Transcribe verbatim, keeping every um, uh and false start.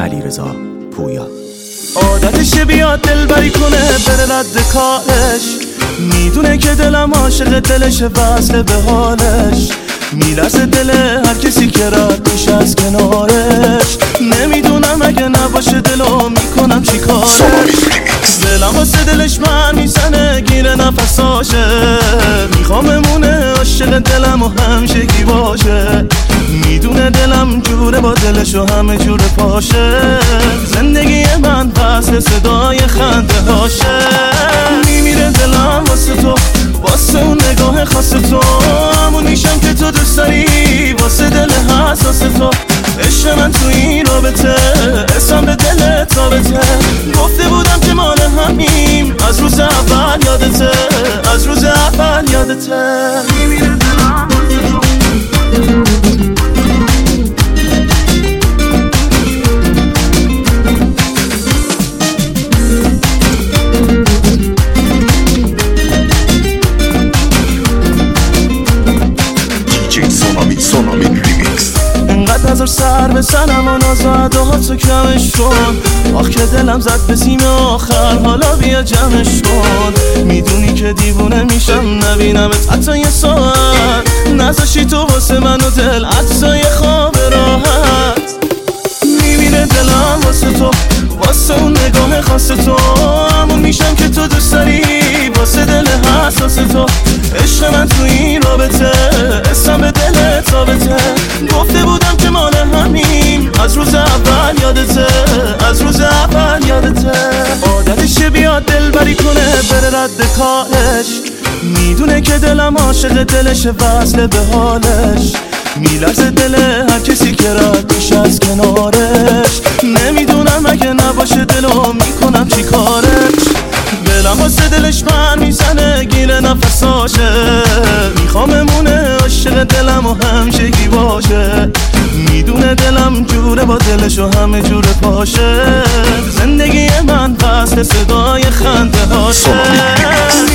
علیرضا پویا. عادتشه بیاد دلبری کنه بره رد کارش، میدونه که دلم عاشق دلشه وصله به حالش، میلرزه دل هر کسی که رد میشه از کنارش، نمیدونم اگه نباشه دلو میکنم چی کارش، دلم واسه دلش من میزنه گیره نفساشه، میخوام بمونه عاشق دلم و همشگی باشه، میدونه دلم جوره با دلش و همه جوره پاشه، زندگی من فصل صدای خنده هاشه، میمیره دلم واسه تو، واسه اون نگاه خاص تو، همون میشم که تو دوست داری، واسه دل حساس تو، عشق من تو این رابطه اسم به دل تابته، گفته بودم که مال همیم از روز اول یادته، از روز اول یادته، میمیره دلم واسه تو. انقدر نظر سر به سنم و نازده ها تو کمش کن، آخ که دلم زد به سیم آخر، حالا بیا جمعش کن، میدونی که دیوونه میشم نبینمت حتی یه ساعت، نذاشی تو واسه من و دل عطسای خواب راحت، میمیره دلم واسه تو، واسه اون نگاه خاص تو، همون میشم که تو دوست داری، واسه دل حساس تو، عشق من تو این رابطه اسم به دل تابته، گفته بودم که مال همیم از روز اول یادته، از روز اول یادته، عادتشه بیاد دلبری کنه بره رد کارش، میدونه که دلم عاشق دلشه وصله به حالش، میلرزه دل هر کسی که رد میشه از کنارش، نمیدونم اگه نباشه دلو میکنم چی کارش، دلم واسه دلش من میزنه گیره نفساشه، میخوام بمونه عاشق دلم و همشگی باشه، میدونه دلم جوره با دلش و همه جوره پاشه، زندگی من فصل صدای خنده هاشه.